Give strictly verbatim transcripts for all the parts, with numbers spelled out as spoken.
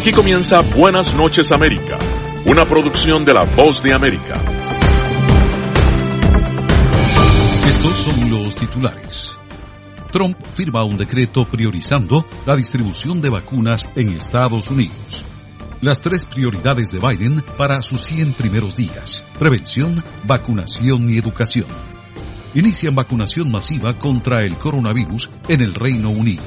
Aquí comienza Buenas noches América, una producción de La Voz de América. Estos son los titulares. Trump firma un decreto priorizando la distribución de vacunas en Estados Unidos. Las tres prioridades de Biden para sus cien primeros días: prevención, vacunación y educación. Inician vacunación masiva contra el coronavirus en el Reino Unido.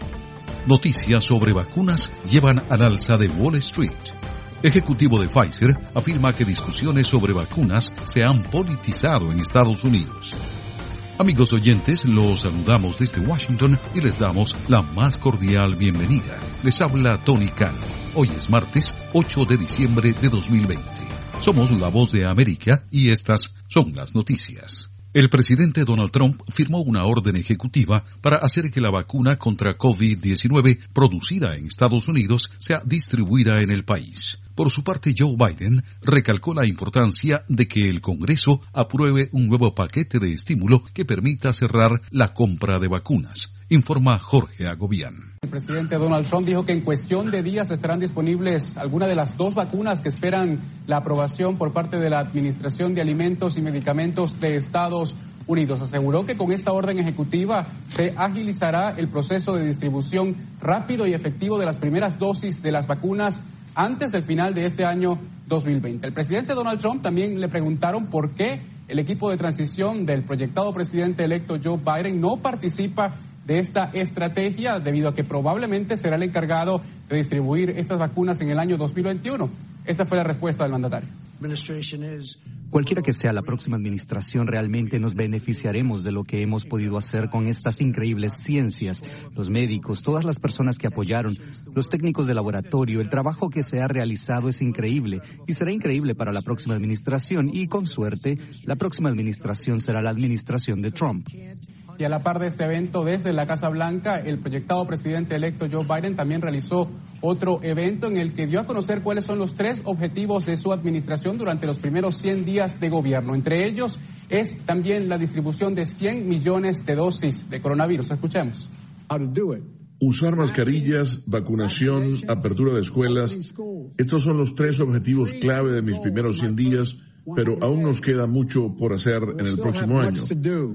Noticias sobre vacunas llevan al alza de Wall Street. Ejecutivo de Pfizer afirma que discusiones sobre vacunas se han politizado en Estados Unidos. Amigos oyentes, los saludamos desde Washington y les damos la más cordial bienvenida. Les habla Tony Cano. Hoy es martes ocho de diciembre de dos mil veinte. Somos La Voz de América y estas son las noticias. El presidente Donald Trump firmó una orden ejecutiva para hacer que la vacuna contra COVID diecinueve producida en Estados Unidos sea distribuida en el país. Por su parte, Joe Biden recalcó la importancia de que el Congreso apruebe un nuevo paquete de estímulo que permita cerrar la compra de vacunas. Informa Jorge Agobián. El presidente Donald Trump dijo que en cuestión de días estarán disponibles algunas de las dos vacunas que esperan la aprobación por parte de la Administración de Alimentos y Medicamentos de Estados Unidos. Aseguró que con esta orden ejecutiva se agilizará el proceso de distribución rápido y efectivo de las primeras dosis de las vacunas antes del final de este año dos mil veinte. El presidente Donald Trump también le preguntaron por qué el equipo de transición del proyectado presidente electo Joe Biden no participa de esta estrategia, debido a que probablemente será el encargado de distribuir estas vacunas en el año dos mil veintiuno. Esta fue la respuesta del mandatario. Cualquiera que sea la próxima administración, realmente nos beneficiaremos de lo que hemos podido hacer con estas increíbles ciencias. Los médicos, todas las personas que apoyaron, los técnicos de laboratorio, el trabajo que se ha realizado es increíble y será increíble para la próxima administración y, con suerte, la próxima administración será la administración de Trump. Y a la par de este evento, desde la Casa Blanca, el proyectado presidente electo Joe Biden también realizó otro evento en el que dio a conocer cuáles son los tres objetivos de su administración durante los primeros cien días de gobierno. Entre ellos es también la distribución de cien millones de dosis de coronavirus. Escuchemos. Usar mascarillas, vacunación, apertura de escuelas. Estos son los tres objetivos clave de mis primeros cien días, pero aún nos queda mucho por hacer en el próximo año.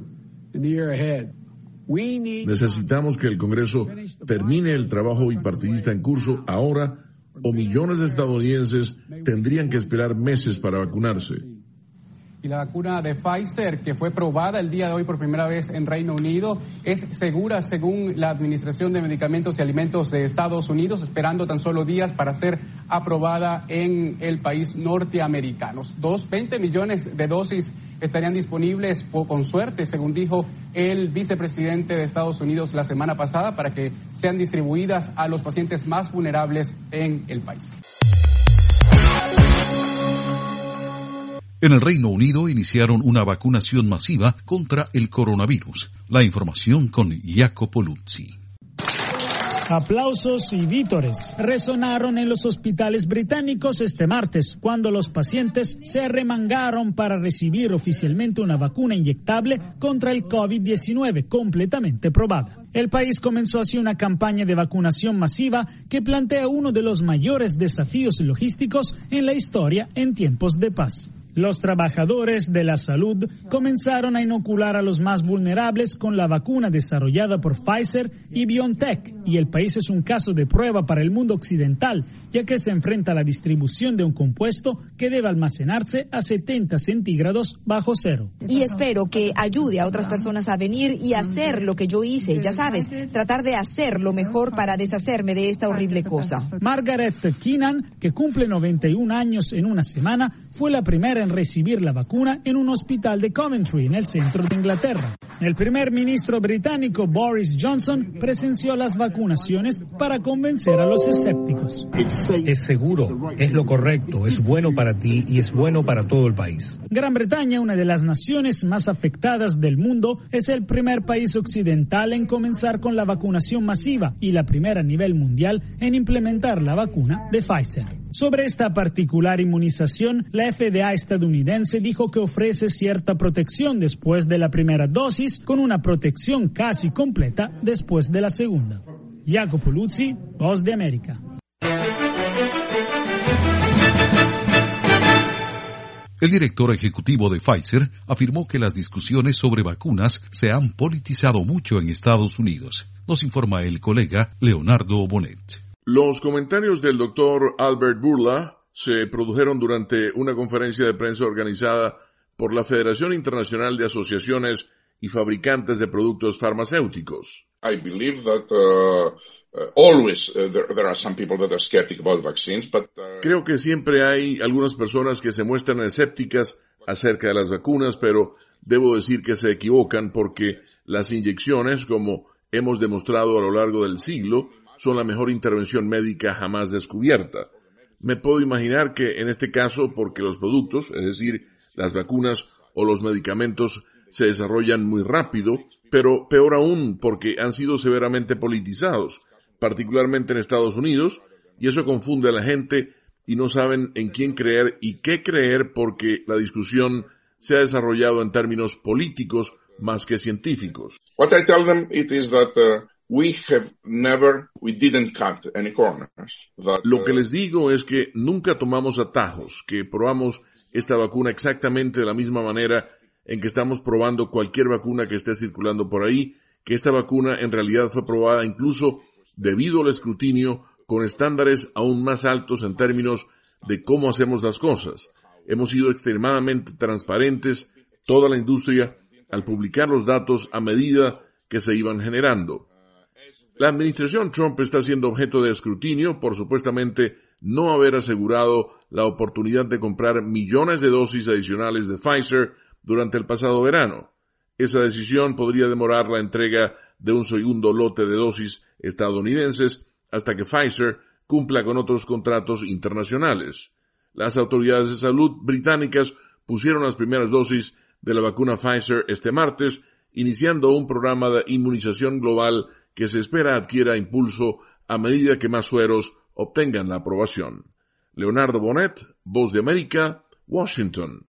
Necesitamos que el Congreso termine el trabajo bipartidista en curso ahora, o millones de estadounidenses tendrían que esperar meses para vacunarse. Y la vacuna de Pfizer, que fue probada el día de hoy por primera vez en Reino Unido, es segura según la Administración de Medicamentos y Alimentos de Estados Unidos, esperando tan solo días para ser aprobada en el país norteamericano. Dos, veinte millones de dosis estarían disponibles con suerte, según dijo el vicepresidente de Estados Unidos la semana pasada, para que sean distribuidas a los pacientes más vulnerables en el país. En el Reino Unido iniciaron una vacunación masiva contra el coronavirus. La información con Jacopo Luzzi. Aplausos y vítores resonaron en los hospitales británicos este martes, cuando los pacientes se arremangaron para recibir oficialmente una vacuna inyectable contra el COVID diecinueve completamente probada. El país comenzó así una campaña de vacunación masiva que plantea uno de los mayores desafíos logísticos en la historia en tiempos de paz. Los trabajadores de la salud comenzaron a inocular a los más vulnerables con la vacuna desarrollada por Pfizer y BioNTech, y el país es un caso de prueba para el mundo occidental, ya que se enfrenta a la distribución de un compuesto que debe almacenarse a setenta centígrados bajo cero. Y espero que ayude a otras personas a venir y hacer lo que yo hice, ya sabes, tratar de hacer lo mejor para deshacerme de esta horrible cosa. Margaret Keenan, que cumple noventa y un años en una semana, fue la primera en recibir la vacuna en un hospital de Coventry, en el centro de Inglaterra. El primer ministro británico Boris Johnson presenció las vacunaciones para convencer a los escépticos. Es seguro, es lo correcto, es bueno para ti y es bueno para todo el país. Gran Bretaña, una de las naciones más afectadas del mundo, es el primer país occidental en comenzar con la vacunación masiva y la primera a nivel mundial en implementar la vacuna de Pfizer. Sobre esta particular inmunización, la F D A estadounidense dijo que ofrece cierta protección después de la primera dosis, con una protección casi completa después de la segunda. Jacopo Luzzi, Voz de América. El director ejecutivo de Pfizer afirmó que las discusiones sobre vacunas se han politizado mucho en Estados Unidos. Nos informa el colega Leonardo Bonet. Los comentarios del doctor Albert Bourla se produjeron durante una conferencia de prensa organizada por la Federación Internacional de Asociaciones y Fabricantes de Productos Farmacéuticos. I believe that uh, uh, always uh, there, there are some people that are skeptic about vaccines, but uh... Creo que siempre hay algunas personas que se muestran escépticas acerca de las vacunas, pero debo decir que se equivocan porque las inyecciones, como hemos demostrado a lo largo del siglo, son la mejor intervención médica jamás descubierta. Me puedo imaginar que en este caso, porque los productos, es decir, las vacunas o los medicamentos, se desarrollan muy rápido, pero peor aún porque han sido severamente politizados, particularmente en Estados Unidos, y eso confunde a la gente y no saben en quién creer y qué creer porque la discusión se ha desarrollado en términos políticos más que científicos. What I tell them it is that uh, we have never, we didn't cut any corners. That, Lo que les digo es que nunca tomamos atajos, que probamos esta vacuna exactamente de la misma manera en que estamos probando cualquier vacuna que esté circulando por ahí, que esta vacuna en realidad fue probada incluso debido al escrutinio con estándares aún más altos en términos de cómo hacemos las cosas. Hemos sido extremadamente transparentes, toda la industria, al publicar los datos a medida que se iban generando. La administración Trump está siendo objeto de escrutinio por supuestamente no haber asegurado la oportunidad de comprar millones de dosis adicionales de Pfizer durante el pasado verano. Esa decisión podría demorar la entrega de un segundo lote de dosis estadounidenses hasta que Pfizer cumpla con otros contratos internacionales. Las autoridades de salud británicas pusieron las primeras dosis de la vacuna Pfizer este martes, iniciando un programa de inmunización global que se espera adquiera impulso a medida que más sueros obtengan la aprobación. Leonardo Bonet, Voz de América, Washington.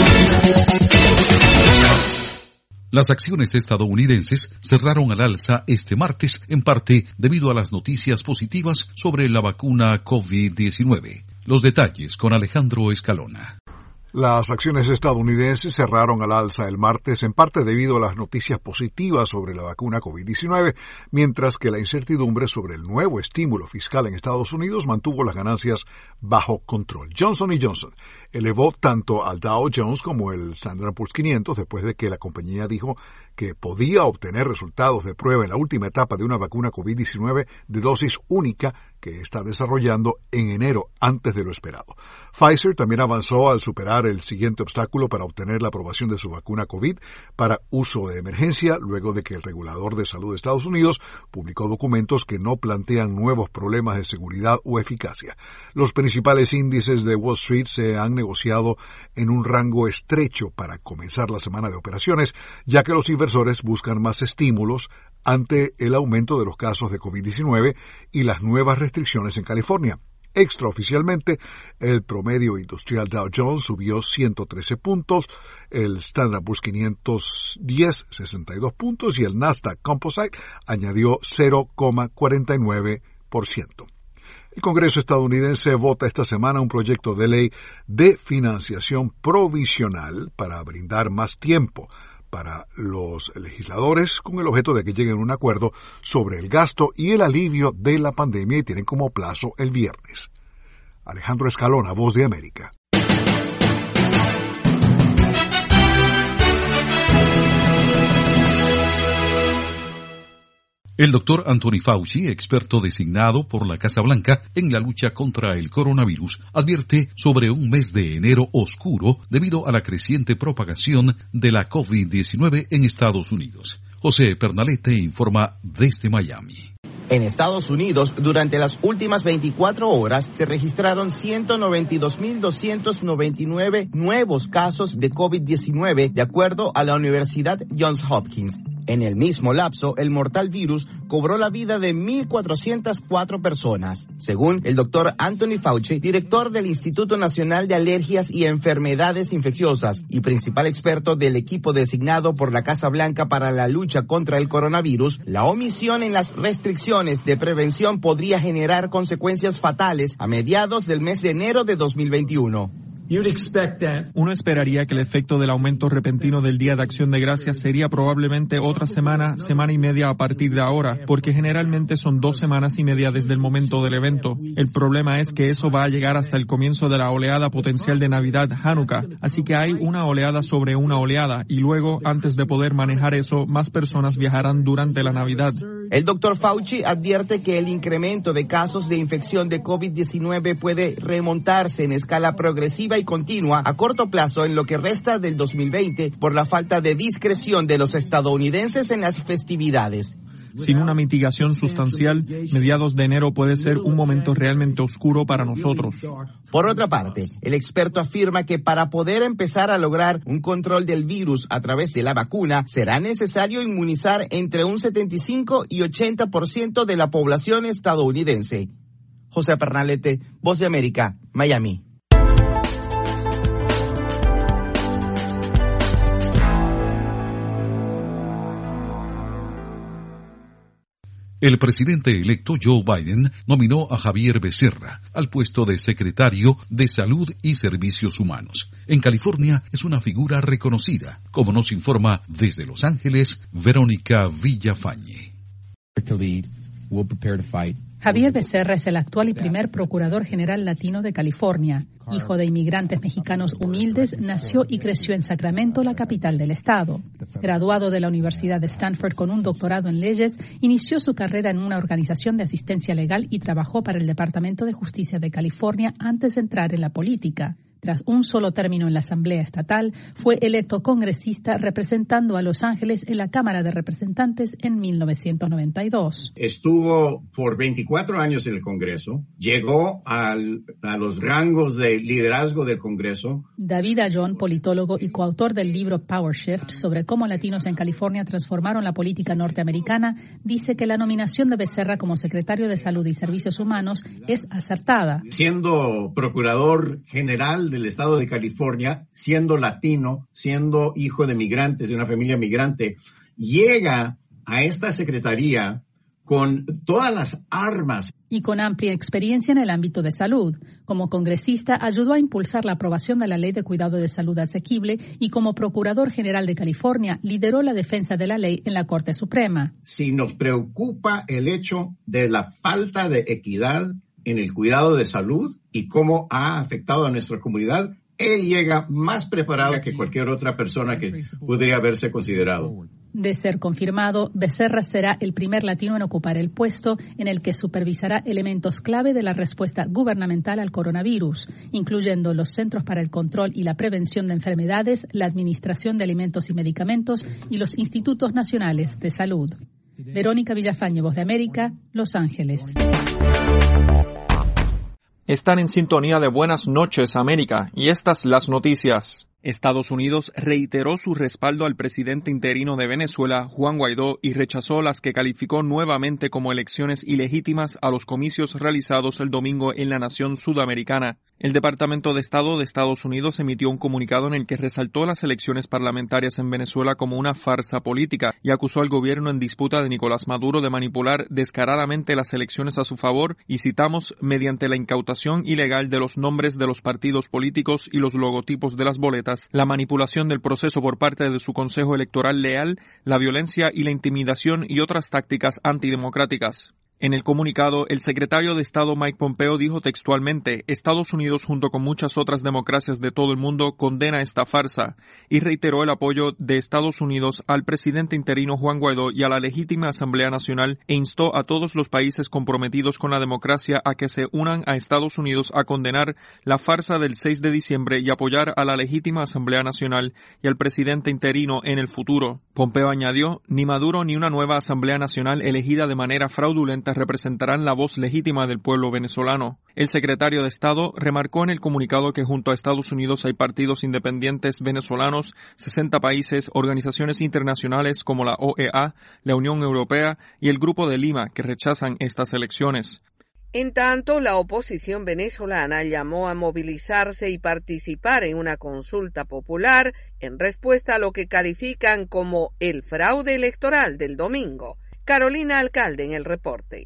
Las acciones estadounidenses cerraron al alza este martes, en parte debido a las noticias positivas sobre la vacuna COVID diecinueve. Los detalles con Alejandro Escalona. Las acciones estadounidenses cerraron al alza el martes, en parte debido a las noticias positivas sobre la vacuna COVID diecinueve, mientras que la incertidumbre sobre el nuevo estímulo fiscal en Estados Unidos mantuvo las ganancias bajo control. Johnson y Johnson elevó tanto al Dow Jones como el Standard and Poor's quinientos después de que la compañía dijo que podía obtener resultados de prueba en la última etapa de una vacuna COVID diecinueve de dosis única que está desarrollando en enero antes de lo esperado. Pfizer también avanzó al superar el siguiente obstáculo para obtener la aprobación de su vacuna COVID para uso de emergencia, luego de que el regulador de salud de Estados Unidos publicó documentos que no plantean nuevos problemas de seguridad o eficacia. Los principales índices de Wall Street se han negociado en un rango estrecho para comenzar la semana de operaciones, ya que los inversores buscan más estímulos ante el aumento de los casos de COVID diecinueve y las nuevas restricciones en California. Extraoficialmente, el promedio industrial Dow Jones subió ciento trece puntos, el Standard and Poor's quinientos diez, sesenta y dos puntos y el Nasdaq Composite añadió cero coma cuarenta y nueve por ciento. El Congreso estadounidense vota esta semana un proyecto de ley de financiación provisional para brindar más tiempo para los legisladores con el objeto de que lleguen a un acuerdo sobre el gasto y el alivio de la pandemia y tienen como plazo el viernes. Alejandro Escalona, Voz de América. El doctor Anthony Fauci, experto designado por la Casa Blanca en la lucha contra el coronavirus, advierte sobre un mes de enero oscuro debido a la creciente propagación de la COVID diecinueve en Estados Unidos. José Pernalete informa desde Miami. En Estados Unidos, durante las últimas veinticuatro horas, se registraron ciento noventa y dos mil doscientos noventa y nueve nuevos casos de COVID diecinueve, de acuerdo a la Universidad Johns Hopkins. En el mismo lapso, el mortal virus cobró la vida de mil cuatrocientas cuatro personas. Según el doctor Anthony Fauci, director del Instituto Nacional de Alergias y Enfermedades Infecciosas y principal experto del equipo designado por la Casa Blanca para la lucha contra el coronavirus, la omisión en las restricciones de prevención podría generar consecuencias fatales a mediados del mes de enero de dos mil veintiuno. Uno esperaría que el efecto del aumento repentino del Día de Acción de Gracias sería probablemente otra semana, semana y media a partir de ahora, porque generalmente son dos semanas y media desde el momento del evento. El problema es que eso va a llegar hasta el comienzo de la oleada potencial de Navidad Hanukkah, así que hay una oleada sobre una oleada, y luego, antes de poder manejar eso, más personas viajarán durante la Navidad. El doctor Fauci advierte que el incremento de casos de infección de COVID diecinueve puede remontarse en escala progresiva y continua a corto plazo en lo que resta del dos mil veinte por la falta de discreción de los estadounidenses en las festividades. Sin una mitigación sustancial, mediados de enero puede ser un momento realmente oscuro para nosotros. Por otra parte, el experto afirma que para poder empezar a lograr un control del virus a través de la vacuna, será necesario inmunizar entre un setenta y cinco y ochenta por ciento de la población estadounidense. José Pernalete, Voz de América, Miami. El presidente electo Joe Biden nominó a Javier Becerra al puesto de secretario de Salud y Servicios Humanos. En California es una figura reconocida, como nos informa desde Los Ángeles, Verónica Villafañe. Javier Becerra es el actual y primer procurador general latino de California. Hijo de inmigrantes mexicanos humildes, nació y creció en Sacramento, la capital del estado. Graduado de la Universidad de Stanford con un doctorado en leyes, inició su carrera en una organización de asistencia legal y trabajó para el Departamento de Justicia de California antes de entrar en la política. Tras un solo término en la Asamblea Estatal, fue electo congresista representando a Los Ángeles en la Cámara de Representantes en mil novecientos noventa y dos. Estuvo por veinticuatro años en el Congreso, llegó al, a los rangos de liderazgo del Congreso. David Ayón, politólogo y coautor del libro Power Shift sobre cómo latinos en California transformaron la política norteamericana, dice que la nominación de Becerra como secretario de Salud y Servicios Humanos es acertada. Siendo procurador general del estado de California, siendo latino, siendo hijo de migrantes, de una familia migrante, llega a esta secretaría con todas las armas. Y con amplia experiencia en el ámbito de salud. Como congresista, ayudó a impulsar la aprobación de la Ley de Cuidado de Salud Asequible y como Procurador General de California, lideró la defensa de la ley en la Corte Suprema. Si nos preocupa el hecho de la falta de equidad en el cuidado de salud y cómo ha afectado a nuestra comunidad, él llega más preparado que cualquier otra persona que podría haberse considerado. De ser confirmado, Becerra será el primer latino en ocupar el puesto en el que supervisará elementos clave de la respuesta gubernamental al coronavirus, incluyendo los Centros para el Control y la Prevención de Enfermedades, la Administración de Alimentos y Medicamentos y los Institutos Nacionales de Salud. Verónica Villafañe, Voz de América, Los Ángeles. Están en sintonía de Buenas Noches, América, y estas las noticias. Estados Unidos reiteró su respaldo al presidente interino de Venezuela, Juan Guaidó, y rechazó las que calificó nuevamente como elecciones ilegítimas a los comicios realizados el domingo en la nación sudamericana. El Departamento de Estado de Estados Unidos emitió un comunicado en el que resaltó las elecciones parlamentarias en Venezuela como una farsa política y acusó al gobierno en disputa de Nicolás Maduro de manipular descaradamente las elecciones a su favor y, citamos, mediante la incautación ilegal de los nombres de los partidos políticos y los logotipos de las boletas, la manipulación del proceso por parte de su Consejo Electoral leal, la violencia y la intimidación y otras tácticas antidemocráticas. En el comunicado, el secretario de Estado Mike Pompeo dijo textualmente: Estados Unidos, junto con muchas otras democracias de todo el mundo, condena esta farsa, y reiteró el apoyo de Estados Unidos al presidente interino Juan Guaidó y a la legítima Asamblea Nacional, e instó a todos los países comprometidos con la democracia a que se unan a Estados Unidos a condenar la farsa del seis de diciembre y apoyar a la legítima Asamblea Nacional y al presidente interino en el futuro. Pompeo añadió: ni Maduro ni una nueva Asamblea Nacional elegida de manera fraudulenta representarán la voz legítima del pueblo venezolano. El secretario de Estado remarcó en el comunicado que junto a Estados Unidos hay partidos independientes venezolanos, sesenta países, organizaciones internacionales como la O E A, la Unión Europea y el Grupo de Lima que rechazan estas elecciones. En tanto, la oposición venezolana llamó a movilizarse y participar en una consulta popular en respuesta a lo que califican como el fraude electoral del domingo. Carolina Alcalde en el reporte.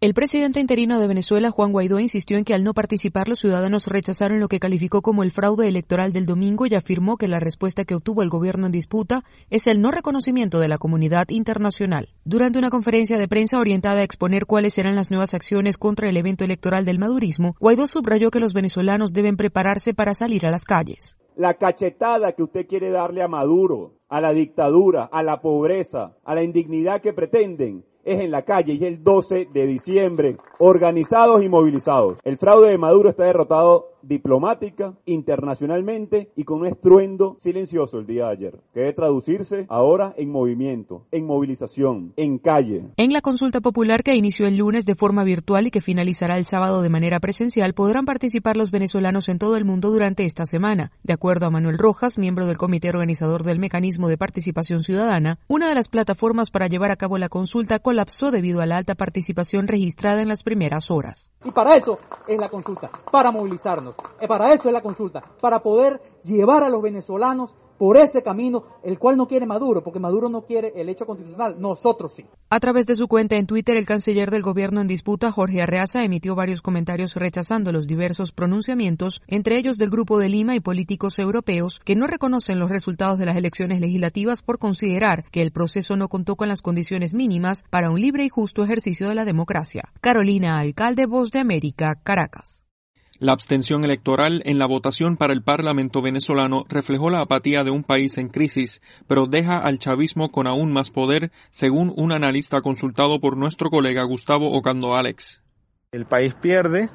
El presidente interino de Venezuela, Juan Guaidó, insistió en que al no participar los ciudadanos rechazaron lo que calificó como el fraude electoral del domingo y afirmó que la respuesta que obtuvo el gobierno en disputa es el no reconocimiento de la comunidad internacional. Durante una conferencia de prensa orientada a exponer cuáles serán las nuevas acciones contra el evento electoral del madurismo, Guaidó subrayó que los venezolanos deben prepararse para salir a las calles. La cachetada que usted quiere darle a Maduro, a la dictadura, a la pobreza, a la indignidad que pretenden, es en la calle y es el doce de diciembre, organizados y movilizados. El fraude de Maduro está derrotado diplomática, internacionalmente y con un estruendo silencioso el día de ayer, que debe traducirse ahora en movimiento, en movilización, en calle. En la consulta popular que inició el lunes de forma virtual y que finalizará el sábado de manera presencial, podrán participar los venezolanos en todo el mundo durante esta semana. De acuerdo a Manuel Rojas, miembro del comité organizador del Mecanismo de Participación Ciudadana, una de las plataformas para llevar a cabo la consulta colapsó debido a la alta participación registrada en las primeras horas. Y para eso es la consulta, para movilizarnos. Para eso es la consulta, para poder llevar a los venezolanos por ese camino, el cual no quiere Maduro, porque Maduro no quiere el hecho constitucional, nosotros sí. A través de su cuenta en Twitter, el canciller del gobierno en disputa, Jorge Arreaza, emitió varios comentarios rechazando los diversos pronunciamientos, entre ellos del Grupo de Lima y políticos europeos, que no reconocen los resultados de las elecciones legislativas por considerar que el proceso no contó con las condiciones mínimas para un libre y justo ejercicio de la democracia. Carolina Alcalde, Voz de América, Caracas. La abstención electoral en la votación para el Parlamento venezolano reflejó la apatía de un país en crisis, pero deja al chavismo con aún más poder, según un analista consultado por nuestro colega Gustavo Ocando Alex. El país pierde,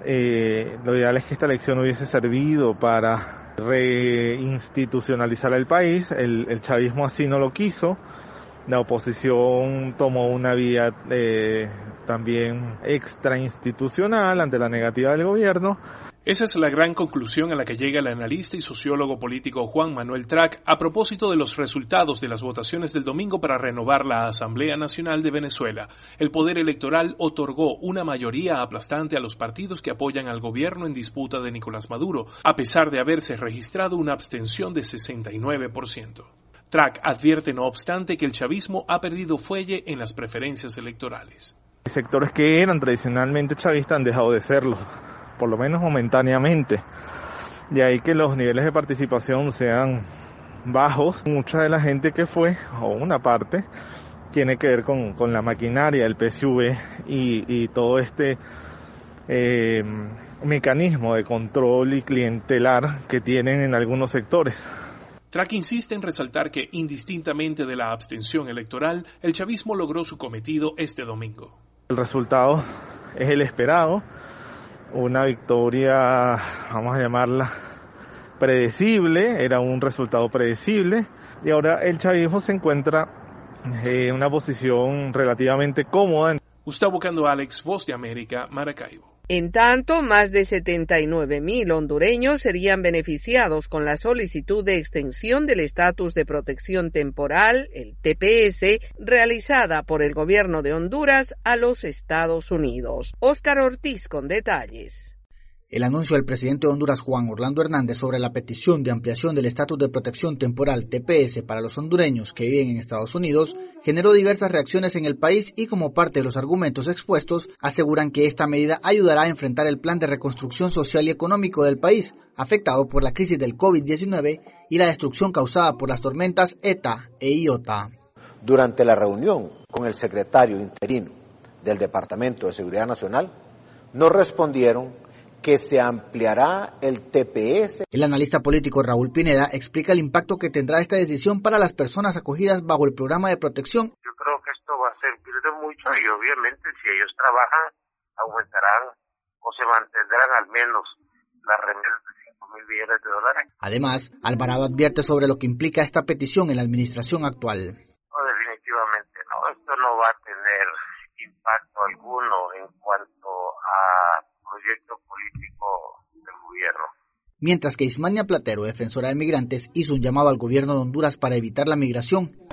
eh, lo ideal es que esta elección hubiese servido para reinstitucionalizar el país, el, el chavismo así no lo quiso. La oposición tomó una vía eh, también extrainstitucional ante la negativa del gobierno. Esa es la gran conclusión a la que llega el analista y sociólogo político Juan Manuel Trac a propósito de los resultados de las votaciones del domingo para renovar la Asamblea Nacional de Venezuela. El Poder Electoral otorgó una mayoría aplastante a los partidos que apoyan al gobierno en disputa de Nicolás Maduro, a pesar de haberse registrado una abstención de sesenta y nueve por ciento. Trac advierte, no obstante, que el chavismo ha perdido fuelle en las preferencias electorales. Sectores que eran tradicionalmente chavistas han dejado de serlo, por lo menos momentáneamente. De ahí que los niveles de participación sean bajos. Mucha de la gente que fue, o una parte, tiene que ver con, con la maquinaria del P S U V y, y todo este eh, mecanismo de control y clientelar que tienen en algunos sectores. Trac insiste en resaltar que, indistintamente de la abstención electoral, el chavismo logró su cometido este domingo. El resultado es el esperado, una victoria, vamos a llamarla, predecible, era un resultado predecible, y ahora el chavismo se encuentra en una posición relativamente cómoda. Gustavo Ocando Alex, Voz de América, Maracaibo. En tanto, más de setenta y nueve mil hondureños serían beneficiados con la solicitud de extensión del estatus de protección temporal, el T P S, realizada por el gobierno de Honduras a los Estados Unidos. Óscar Ortiz con detalles. El anuncio del presidente de Honduras, Juan Orlando Hernández, sobre la petición de ampliación del estatus de protección temporal T P S para los hondureños que viven en Estados Unidos generó diversas reacciones en el país y, como parte de los argumentos expuestos, aseguran que esta medida ayudará a enfrentar el plan de reconstrucción social y económico del país, afectado por la crisis del COVID diecinueve y la destrucción causada por las tormentas ETA e IOTA. Durante la reunión con el secretario interino del Departamento de Seguridad Nacional, nos respondieron que se ampliará el T P S. El analista político Raúl Pineda explica el impacto que tendrá esta decisión para las personas acogidas bajo el programa de protección. Yo creo que esto va a servir de mucho y obviamente si ellos trabajan aumentarán o se mantendrán al menos las remesas de cinco mil millones de dólares. Además, Alvarado advierte sobre lo que implica esta petición en la administración actual. No, definitivamente no, esto no va a tener impacto alguno en cuanto a proyecto político del gobierno. Mientras que Ismania Platero, defensora de migrantes, hizo un llamado al gobierno de Honduras para evitar la migración.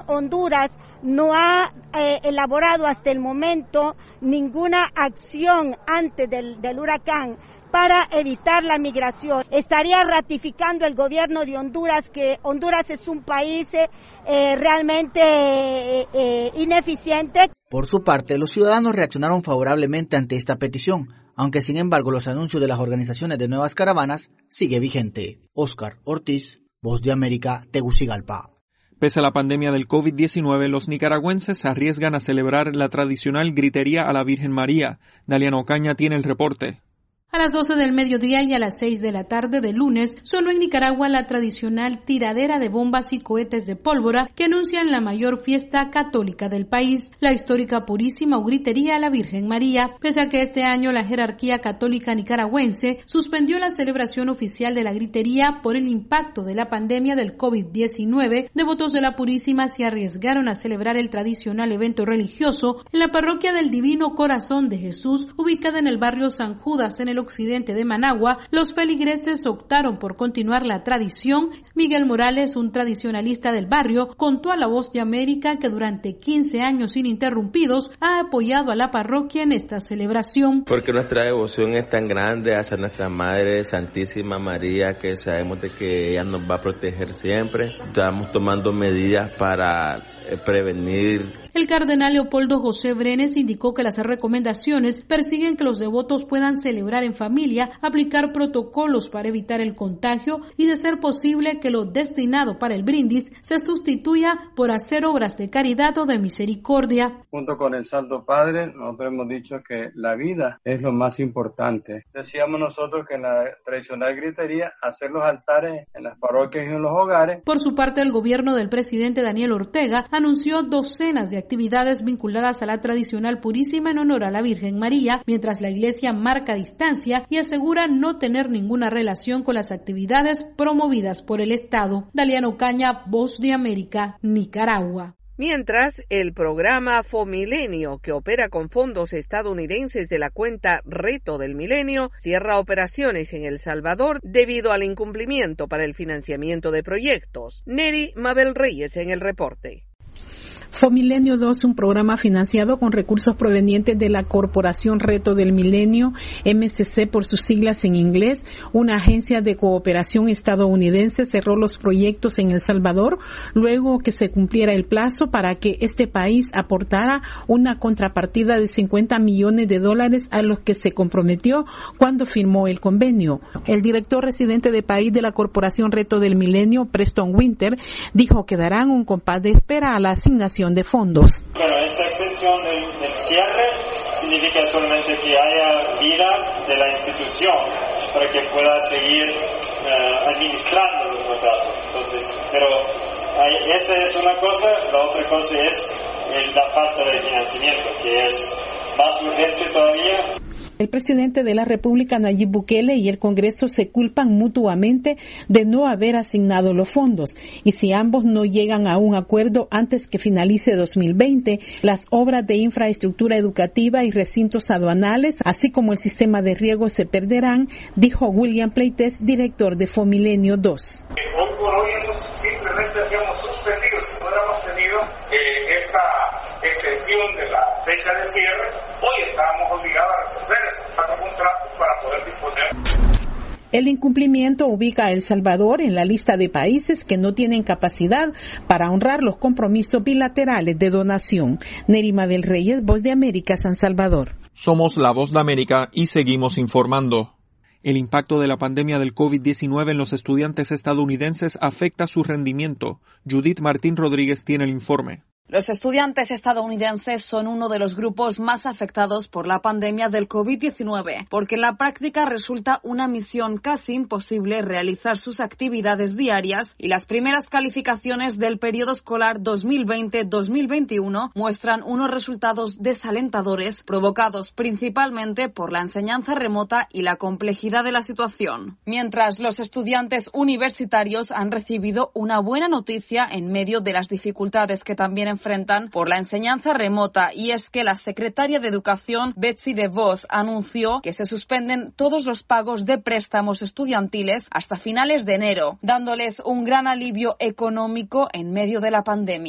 Honduras no ha eh, elaborado hasta el momento ninguna acción antes del, del huracán para evitar la migración. Estaría ratificando el gobierno de Honduras que Honduras es un país eh, realmente eh, eh, ineficiente. Por su parte, los ciudadanos reaccionaron favorablemente ante esta petición, aunque sin embargo los anuncios de las organizaciones de nuevas caravanas sigue vigente. Oscar Ortiz, Voz de América, Tegucigalpa. Pese a la pandemia del COVID diecinueve, los nicaragüenses se arriesgan a celebrar la tradicional gritería a la Virgen María. Daliano Ocaña tiene el reporte. A las doce del mediodía y a las seis de la tarde de lunes, sonó en Nicaragua la tradicional tiradera de bombas y cohetes de pólvora que anuncian la mayor fiesta católica del país, la histórica Purísima o Gritería a la Virgen María. Pese a que este año la jerarquía católica nicaragüense suspendió la celebración oficial de la gritería por el impacto de la pandemia del COVID diecinueve, devotos de la Purísima se arriesgaron a celebrar el tradicional evento religioso en la parroquia del Divino Corazón de Jesús, ubicada en el barrio San Judas, en el occidente de Managua. Los feligreses optaron por continuar la tradición. Miguel Morales, un tradicionalista del barrio, contó a La Voz de América que durante quince años ininterrumpidos ha apoyado a la parroquia en esta celebración. Porque nuestra devoción es tan grande hacia nuestra Madre Santísima María que sabemos de que ella nos va a proteger siempre. Estamos tomando medidas para prevenir. El cardenal Leopoldo José Brenes indicó que las recomendaciones persiguen que los devotos puedan celebrar en familia, aplicar protocolos para evitar el contagio y, de ser posible, que lo destinado para el brindis se sustituya por hacer obras de caridad o de misericordia. Junto con el Santo Padre, nosotros hemos dicho que la vida es lo más importante. Decíamos nosotros que en la tradicional gritería, hacer los altares en las parroquias y en los hogares. Por su parte, el gobierno del presidente Daniel Ortega anunció docenas de actividades vinculadas a la tradicional Purísima en honor a la Virgen María, mientras la Iglesia marca distancia y asegura no tener ninguna relación con las actividades promovidas por el Estado. Daliano Ocaña, Voz de América, Nicaragua. Mientras, el programa Fomilenio, que opera con fondos estadounidenses de la cuenta Reto del Milenio, cierra operaciones en El Salvador debido al incumplimiento para el financiamiento de proyectos. Neri Mabel Reyes en el reporte. Fomilenio dos, un programa financiado con recursos provenientes de la Corporación Reto del Milenio, M C C por sus siglas en inglés, una agencia de cooperación estadounidense, cerró los proyectos en El Salvador luego que se cumpliera el plazo para que este país aportara una contrapartida de cincuenta millones de dólares a los que se comprometió cuando firmó el convenio. El director residente de país de la Corporación Reto del Milenio, Preston Winter, dijo que darán un compás de espera a la asignación de fondos. Bueno, esta exención del, del cierre significa solamente que haya vida de la institución para que pueda seguir uh, administrando los contratos. Entonces, pero hay, esa es una cosa, la otra cosa es el, la falta de financiamiento, que es más urgente todavía. El presidente de la República, Nayib Bukele, y el Congreso se culpan mutuamente de no haber asignado los fondos. Y si ambos no llegan a un acuerdo antes que finalice dos mil veinte, las obras de infraestructura educativa y recintos aduanales, así como el sistema de riego, se perderán, dijo William Pleites, director de Fomilenio dos. Hoy por hoy eso simplemente habíamos suspendido. Si no hubiéramos tenido eh, esta exención de la fecha de cierre, hoy estábamos obligados a resolver eso, contrato para poder disponer. El incumplimiento ubica a El Salvador en la lista de países que no tienen capacidad para honrar los compromisos bilaterales de donación. Nerima del Reyes, Voz de América, San Salvador. Somos la Voz de América y seguimos informando. El impacto de la pandemia del COVID diecinueve en los estudiantes estadounidenses afecta su rendimiento. Judith Martín Rodríguez tiene el informe. Los estudiantes estadounidenses son uno de los grupos más afectados por la pandemia del COVID diecinueve, porque en la práctica resulta una misión casi imposible realizar sus actividades diarias y las primeras calificaciones del periodo escolar dos mil veinte dos mil veintiuno muestran unos resultados desalentadores provocados principalmente por la enseñanza remota y la complejidad de la situación. Mientras los estudiantes universitarios han recibido una buena noticia en medio de las dificultades que también enfrentan por la enseñanza remota, y es que la secretaria de Educación, Betsy DeVos, anunció que se suspenden todos los pagos de préstamos estudiantiles hasta finales de enero, dándoles un gran alivio económico en medio de la pandemia.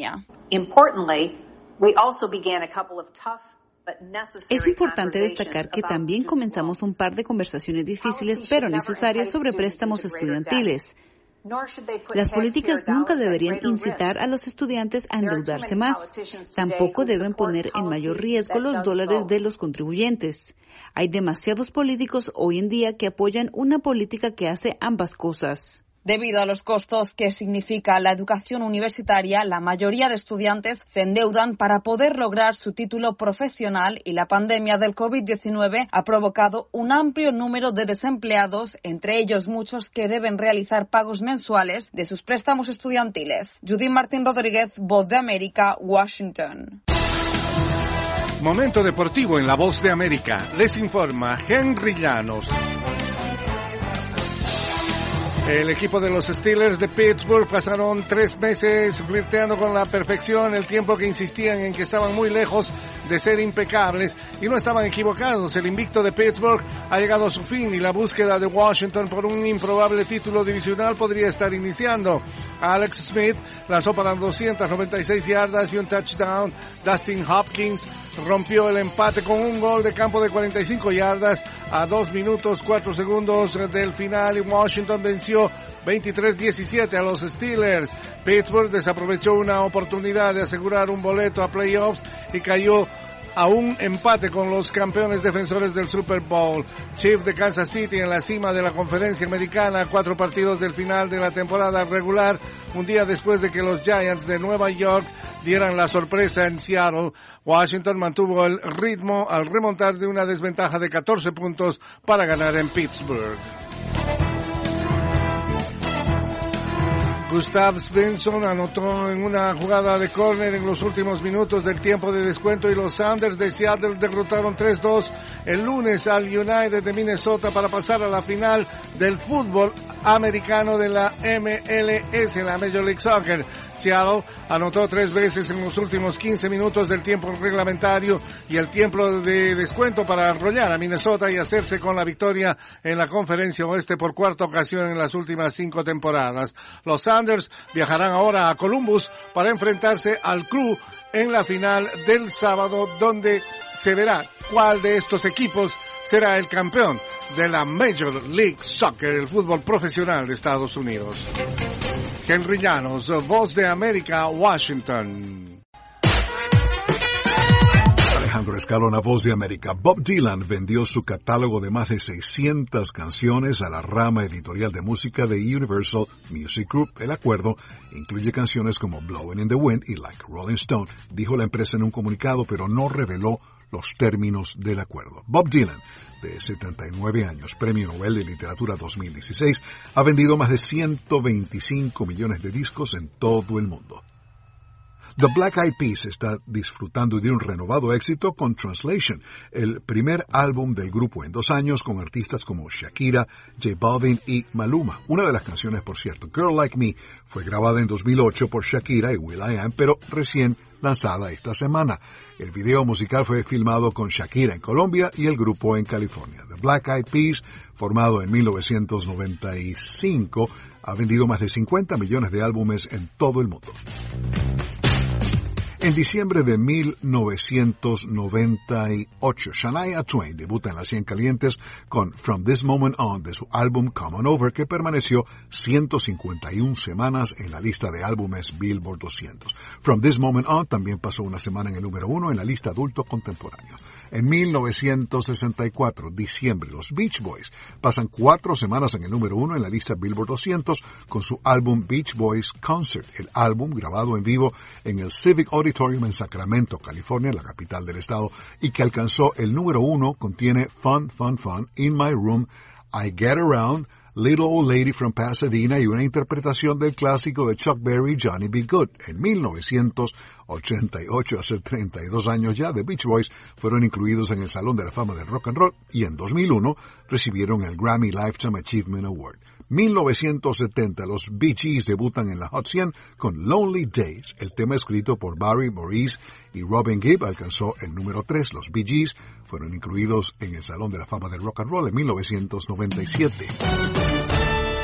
Importantly, we also began a couple of tough. Es importante destacar que también comenzamos un par de conversaciones difíciles pero necesarias sobre préstamos estudiantiles. Las políticas nunca deberían incitar a los estudiantes a endeudarse más. Tampoco deben poner en mayor riesgo los dólares de los contribuyentes. Hay demasiados políticos hoy en día que apoyan una política que hace ambas cosas. Debido a los costos que significa la educación universitaria, la mayoría de estudiantes se endeudan para poder lograr su título profesional y la pandemia del COVID diecinueve ha provocado un amplio número de desempleados, entre ellos muchos que deben realizar pagos mensuales de sus préstamos estudiantiles. Judy Martín Rodríguez, Voz de América, Washington. Momento deportivo en La Voz de América. Les informa Henry Llanos. El equipo de los Steelers de Pittsburgh pasaron tres meses flirteando con la perfección, el tiempo que insistían en que estaban muy lejos de ser impecables, y no estaban equivocados. El invicto de Pittsburgh ha llegado a su fin y la búsqueda de Washington por un improbable título divisional podría estar iniciando. Alex Smith lanzó para doscientas noventa y seis yardas y un touchdown. Dustin Hopkins rompió el empate con un gol de campo de cuarenta y cinco yardas a dos minutos cuatro segundos del final, y Washington venció veintitrés diecisiete a los Steelers. Pittsburgh desaprovechó una oportunidad de asegurar un boleto a playoffs y cayó a un empate con los campeones defensores del Super Bowl. Chiefs de Kansas City en la cima de la conferencia americana, cuatro partidos del final de la temporada regular, un día después de que los Giants de Nueva York dieran la sorpresa en Seattle. Washington mantuvo el ritmo al remontar de una desventaja de catorce puntos para ganar en Pittsburgh. Gustav Svensson anotó en una jugada de córner en los últimos minutos del tiempo de descuento, y los Sounders de Seattle derrotaron tres dos el lunes al United de Minnesota para pasar a la final del fútbol americano de la M L S, la Major League Soccer. Seattle anotó tres veces en los últimos quince minutos del tiempo reglamentario y el tiempo de descuento para arrollar a Minnesota y hacerse con la victoria en la Conferencia Oeste por cuarta ocasión en las últimas cinco temporadas. Los Sounders viajarán ahora a Columbus para enfrentarse al Crew en la final del sábado, donde se verá cuál de estos equipos será el campeón de la Major League Soccer, el fútbol profesional de Estados Unidos. Henry Llanos, Voz de América, Washington. Alejandro Escalona, Voz de América. Bob Dylan vendió su catálogo de más de seiscientas canciones a la rama editorial de música de Universal Music Group. El acuerdo incluye canciones como Blowing in the Wind y Like Rolling Stone, dijo la empresa en un comunicado, pero no reveló los términos del acuerdo. Bob Dylan, de setenta y nueve años, Premio Nobel de Literatura dos mil dieciséis, ha vendido más de ciento veinticinco millones de discos en todo el mundo. The Black Eyed Peas está disfrutando de un renovado éxito con Translation, el primer álbum del grupo en dos años, con artistas como Shakira, J Balvin y Maluma. Una de las canciones, por cierto, Girl Like Me, fue grabada en dos mil ocho por Shakira y will.i.am, pero recién lanzada esta semana. El video musical fue filmado con Shakira en Colombia y el grupo en California. The Black Eyed Peas, formado en mil novecientos noventa y cinco, ha vendido más de cincuenta millones de álbumes en todo el mundo. En diciembre de mil novecientos noventa y ocho, Shania Twain debuta en las cien calientes con From This Moment On de su álbum Come On Over, que permaneció ciento cincuenta y una semanas en la lista de álbumes Billboard doscientos. From This Moment On también pasó una semana en el número uno en la lista adulto contemporáneo. En mil novecientos sesenta y cuatro, diciembre, los Beach Boys pasan cuatro semanas en el número uno en la lista Billboard doscientos con su álbum Beach Boys Concert. El álbum, grabado en vivo en el Civic Auditorium en Sacramento, California, la capital del estado, y que alcanzó el número uno, contiene Fun, Fun, Fun, In My Room, I Get Around, Little Old Lady from Pasadena y una interpretación del clásico de Chuck Berry, Johnny B. Good. En mil novecientos ochenta y ocho, hace treinta y dos años ya, The Beach Boys fueron incluidos en el Salón de la Fama del Rock and Roll y en dos mil uno recibieron el Grammy Lifetime Achievement Award. mil novecientos setenta, los Bee Gees debutan en la Hot cien con Lonely Days. El tema escrito por Barry Maurice y Robin Gibb alcanzó el número tres. Los Bee Gees fueron incluidos en el Salón de la Fama del Rock and Roll en mil novecientos noventa y siete.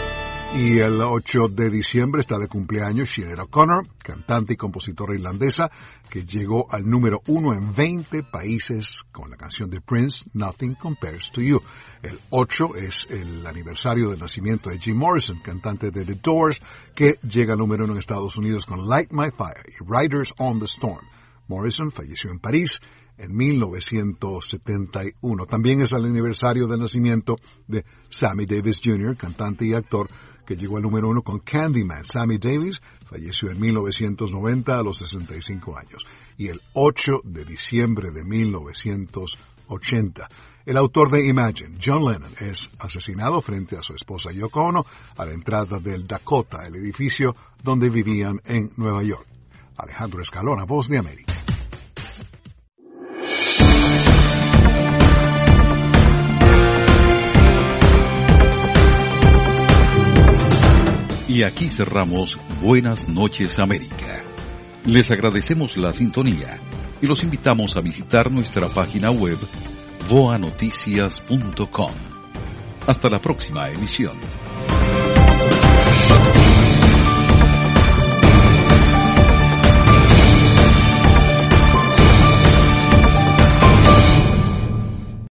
Y el ocho de diciembre está de cumpleaños Sinéad O'Connor, cantante y compositora irlandesa, que llegó al número uno en veinte países con la canción de Prince, Nothing Compares to You. El ocho es el aniversario del nacimiento de Jim Morrison, cantante de The Doors, que llega al número uno en Estados Unidos con Light My Fire y Riders on the Storm. Morrison falleció en París en mil novecientos setenta y uno. También es el aniversario del nacimiento de Sammy Davis junior, cantante y actor, que llegó al número uno con Candyman. Sammy Davis falleció en mil novecientos noventa a los sesenta y cinco años. Y el ocho de diciembre de mil novecientos ochenta, el autor de Imagine, John Lennon, es asesinado frente a su esposa Yoko Ono a la entrada del Dakota, el edificio donde vivían en Nueva York. Alejandro Escalona, Voz de América. Y aquí cerramos Buenas noches América. Les agradecemos la sintonía y los invitamos a visitar nuestra página web voa noticias punto com. Hasta la próxima emisión.